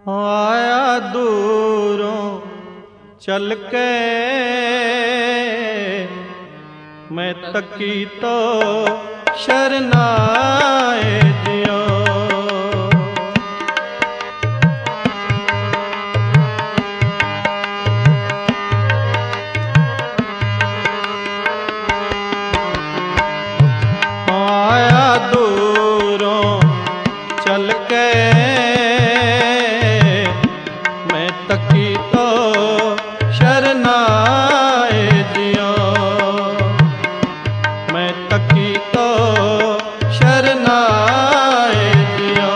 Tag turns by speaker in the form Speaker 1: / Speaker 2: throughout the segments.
Speaker 1: आया दूरों चल के मैं तकी तो शरनाए जियो। आया दूरों चल के मैं तकी तो शरनाए जियो। मैं तकी तो शरनाए जियो।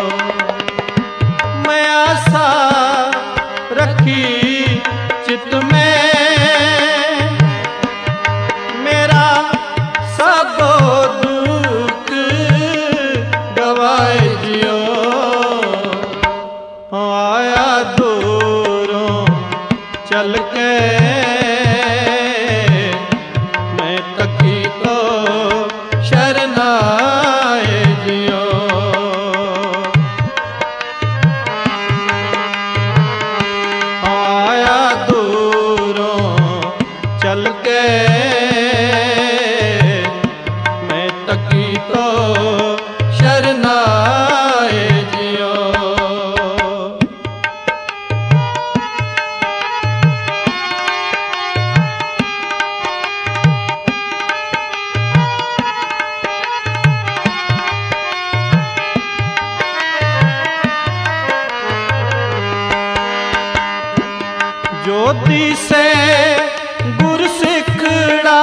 Speaker 1: मैं आशा रखी चित में मेरा सबो दुख गवाए जियो। आया दूरों चल के मैं तकी तो शरनाए जियो। आया दूरों चल के मैं तकी तो शरनाए जियो। ज्योति से गुर सिखड़ा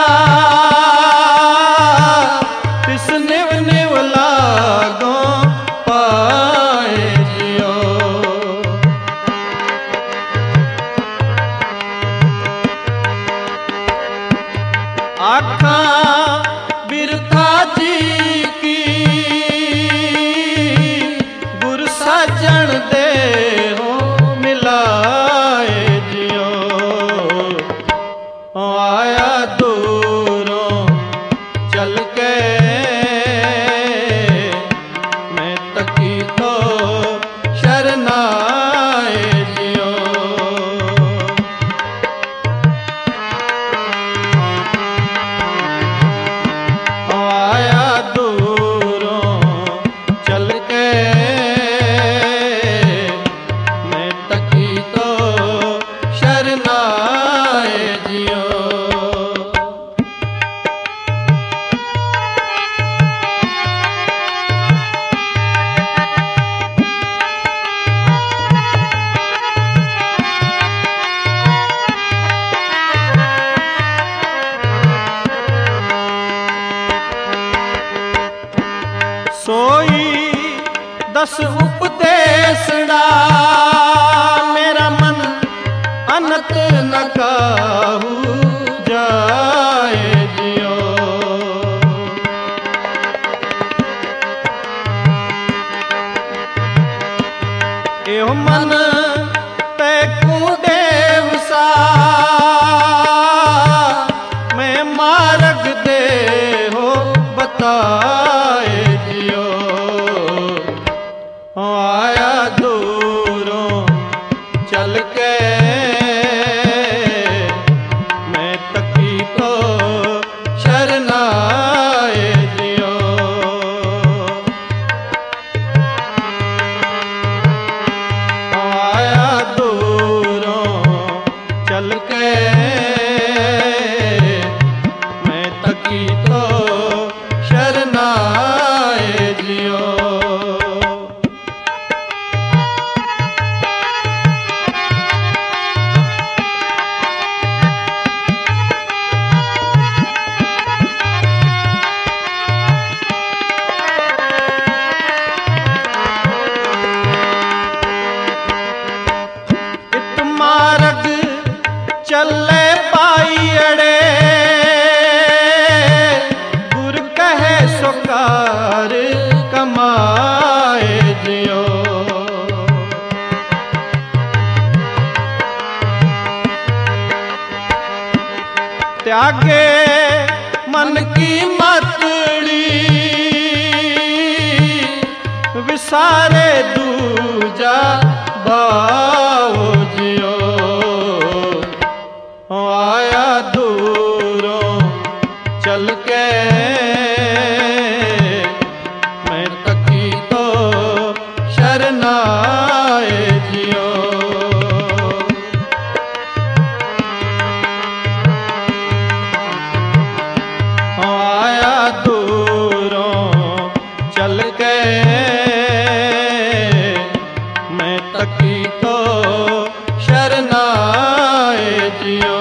Speaker 1: तिस निव निव लागो पाए जियो। आखा बिरथा जी की गुर साजन दे हो मिलाए जियो। आया दूरों चल के मैं तकी तो शरनाए जियो। आया दूरों चल के मैं तकी तो शरनाए जियो। सोई दस उपदेशड़ा मेरा मन अनत न काहू जाए जियो। एहो मन तैकू देव सा मैं मार्ग दे हो बताए जियो। आया दूरों चल के मैं तकी तो शरनाए जियो। आया दूरों चल के मैं तकी तो शरनाए जियो। इत मार्ग चले पाईड़े गुर कहे सुकार कमाए जियो। त्यागे मन की मतड़ी विसारे दूजा भाव जियो। आया दूरों चल के मैं तकी तो शरनाए जियो। आया दूरों चल के मैं तकी तो शरनाए जियो।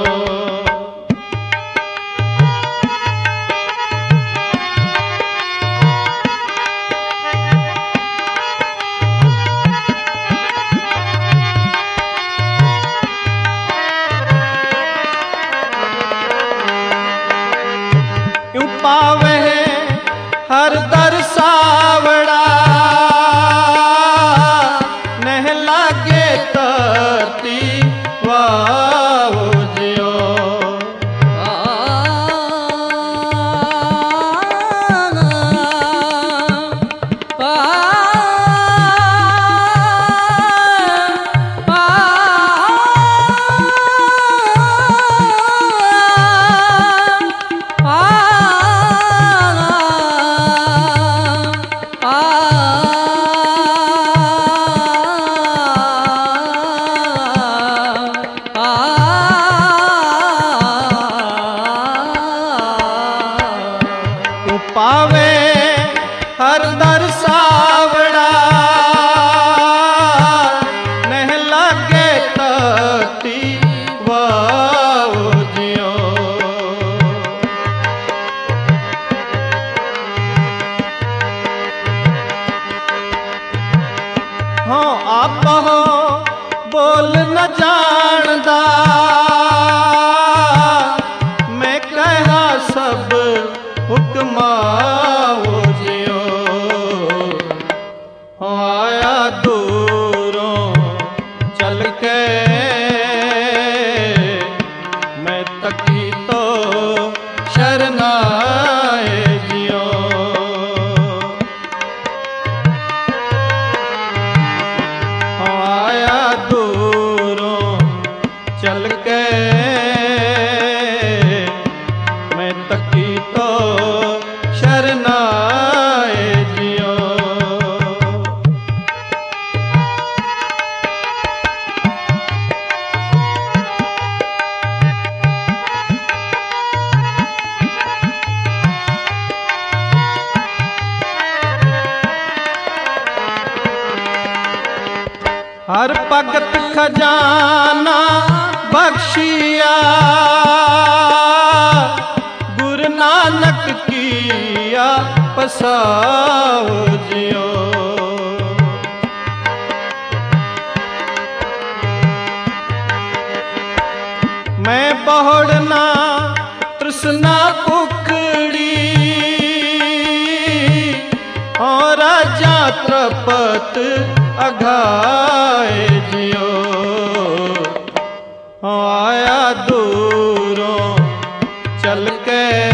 Speaker 1: यूं पावे हर दर सावड़ा नह लागे तरती वाव जियो। पावे हर दर सावड़ा नह लागे तती वाव जियो। हाँ आप हो बोल न जानदा मैं कहा सब हुक्माओ जियो। आया दूरों चल के मैं तकी तो शरनाए जियो। आया दूरों चल के मैं तकी तो शरनाए जियो। हर भगत खजाना बख्शिया गुरु नानक किया पसाओ जियो। मैं बहुड़ना तृष्णा कुकड़ी और राजा त्रपत अघाए जियो। आया दूरों चल के